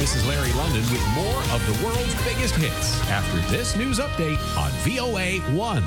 This is Larry London with more of the world's biggest hits after this news update on VOA 1.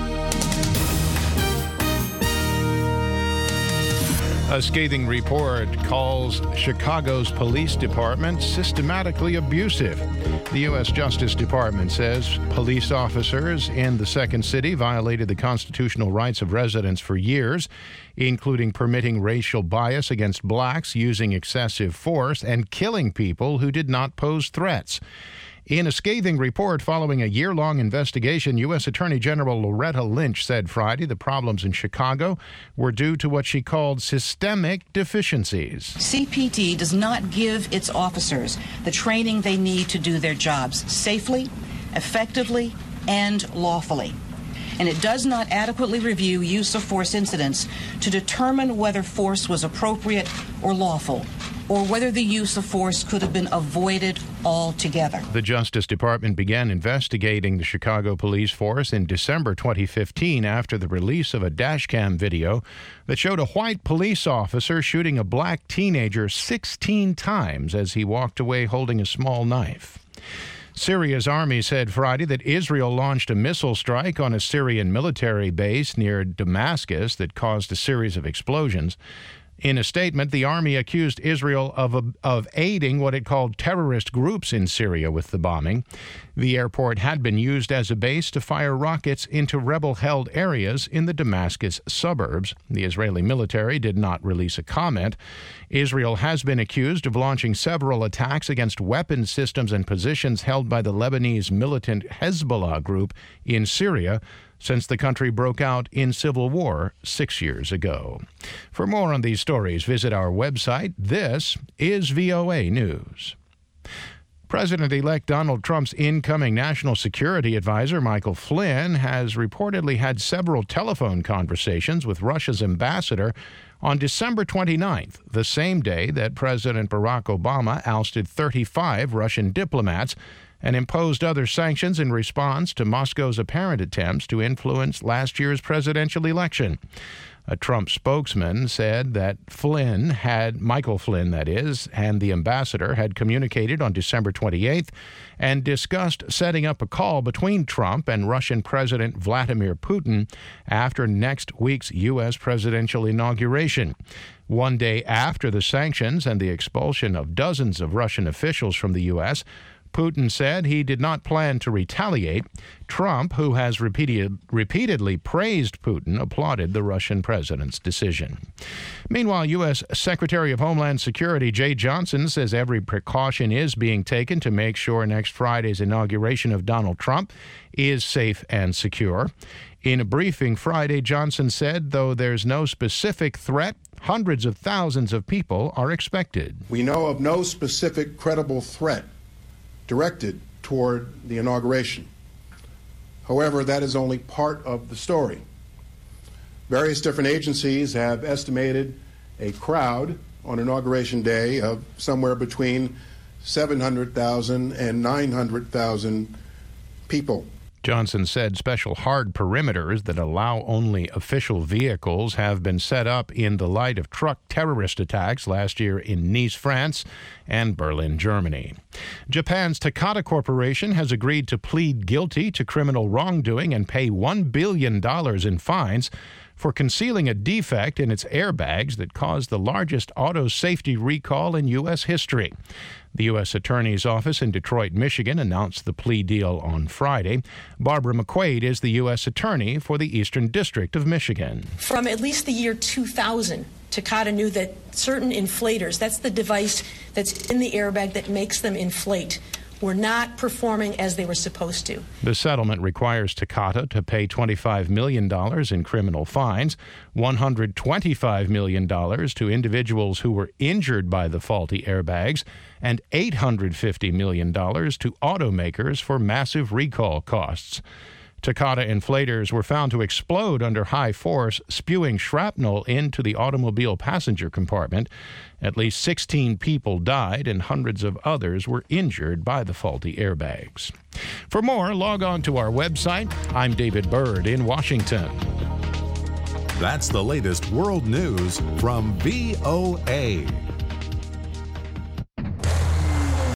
A scathing report calls Chicago's police department systematically abusive. The U.S. Justice Department says police officers in the second city violated the constitutional rights of residents for years, including permitting racial bias against blacks, using excessive force, and killing people who did not pose threats. In a scathing report following a year-long investigation, U.S. Attorney General Loretta Lynch said Friday the problems in Chicago were due to what she called systemic deficiencies. CPD does not give its officers the training they need to do their jobs safely, effectively, and lawfully. And it does not adequately review use of force incidents to determine whether force was appropriate or lawful, or whether the use of force could have been avoided altogether. The Justice Department began investigating the Chicago police force in December 2015 after the release of a dashcam video that showed a white police officer shooting a black teenager 16 times as he walked away holding a small knife. Syria's army said Friday that Israel launched a missile strike on a Syrian military base near Damascus that caused a series of explosions. In a statement, the army accused Israel of aiding what it called terrorist groups in Syria with the bombing. The airport had been used as a base to fire rockets into rebel-held areas in the Damascus suburbs. The Israeli military did not release a comment. Israel has been accused of launching several attacks against weapon systems and positions held by the Lebanese militant Hezbollah group in Syria since the country broke out in civil war 6 years ago. For more on these stories, visit our website. This is VOA News. President-elect Donald Trump's incoming national security advisor, Michael Flynn, has reportedly had several telephone conversations with Russia's ambassador on December 29th, the same day that President Barack Obama ousted 35 Russian diplomats and imposed other sanctions in response to Moscow's apparent attempts to influence last year's presidential election. A Trump spokesman said that Michael Flynn, that is, and the ambassador had communicated on December 28th and discussed setting up a call between Trump and Russian President Vladimir Putin after next week's U.S. presidential inauguration. One day after the sanctions and the expulsion of dozens of Russian officials from the U.S., Putin said he did not plan to retaliate. Trump, who has repeatedly praised Putin, applauded the Russian president's decision. Meanwhile, U.S. Secretary of Homeland Security Jeh Johnson says every precaution is being taken to make sure next Friday's inauguration of Donald Trump is safe and secure. In a briefing Friday, Johnson said, though there's no specific threat, hundreds of thousands of people are expected. We know of no specific credible threat directed toward the inauguration. However, that is only part of the story. Various different agencies have estimated a crowd on Inauguration Day of somewhere between 700,000 and 900,000 people. Johnson said special hard perimeters that allow only official vehicles have been set up in the light of truck terrorist attacks last year in Nice, France, and Berlin, Germany. Japan's Takata Corporation has agreed to plead guilty to criminal wrongdoing and pay $1 billion in fines for concealing a defect in its airbags that caused the largest auto safety recall in U.S. history. The U.S. Attorney's Office in Detroit, Michigan, announced the plea deal on Friday. Barbara McQuaid is the U.S. Attorney for the Eastern District of Michigan. From at least the year 2000, Takata knew that certain inflators, that's the device that's in the airbag that makes them inflate, were not performing as they were supposed to. The settlement requires Takata to pay $25 million in criminal fines, $125 million to individuals who were injured by the faulty airbags, and $850 million to automakers for massive recall costs. Takata inflators were found to explode under high force, spewing shrapnel into the automobile passenger compartment. At least 16 people died and hundreds of others were injured by the faulty airbags. For more, log on to our website. I'm David Byrd in Washington. That's the latest world news from VOA.